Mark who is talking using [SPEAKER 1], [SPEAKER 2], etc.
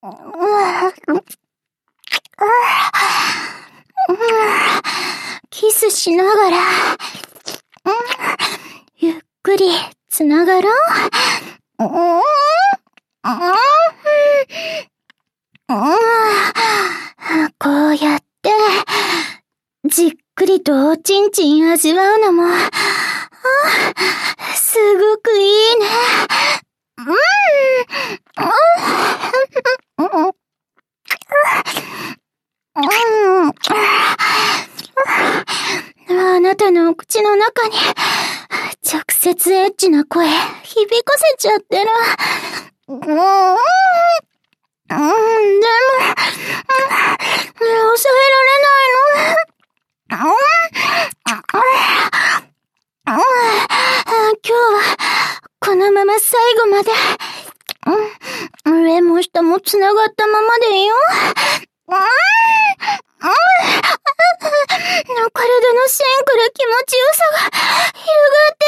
[SPEAKER 1] キスしながら、ゆっくりつながろう。こうやって、じっくりとおちんちん味わうのも、すごくいいね。あなたのお口の中に、直接エッチな声、響かせちゃってる。でも、抑えられないの。今日は、このまま最後まで、上も下も繋がったままでいいよ。体の芯から気持ちよさが広がって